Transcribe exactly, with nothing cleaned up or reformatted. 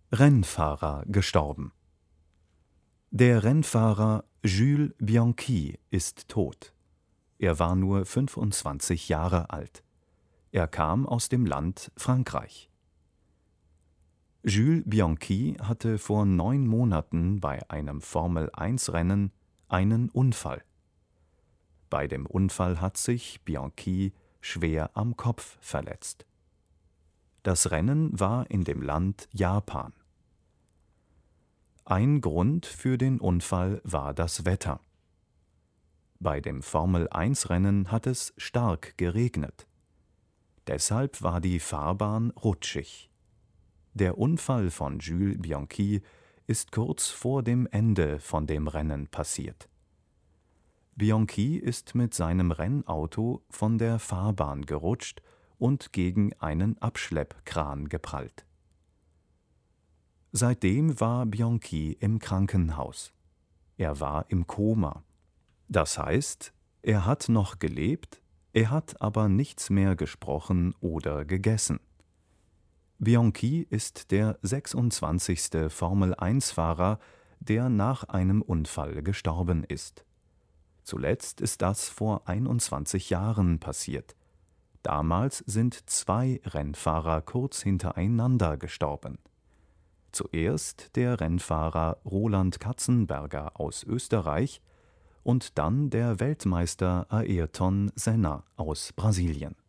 Rennfahrer gestorben. Der Rennfahrer Jules Bianchi ist tot. Er war nur fünfundzwanzig Jahre alt. Er kam aus dem Land Frankreich. Jules Bianchi hatte vor neun Monaten bei einem Formel eins Rennen einen Unfall. Bei dem Unfall hat sich Bianchi schwer am Kopf verletzt. Das Rennen war in dem Land Japan. Ein Grund für den Unfall war das Wetter. Bei dem Formel eins Rennen hat es stark geregnet. Deshalb war die Fahrbahn rutschig. Der Unfall von Jules Bianchi ist kurz vor dem Ende von dem Rennen passiert. Bianchi ist mit seinem Rennauto von der Fahrbahn gerutscht und gegen einen Abschleppkran geprallt. Seitdem war Bianchi im Krankenhaus. Er war im Koma. Das heißt, er hat noch gelebt, er hat aber nichts mehr gesprochen oder gegessen. Bianchi ist der sechsundzwanzigste Formel eins Fahrer, der nach einem Unfall gestorben ist. Zuletzt ist das vor einundzwanzig Jahren passiert. Damals sind zwei Rennfahrer kurz hintereinander gestorben. Zuerst der Rennfahrer Roland Katzenberger aus Österreich und dann der Weltmeister Ayrton Senna aus Brasilien.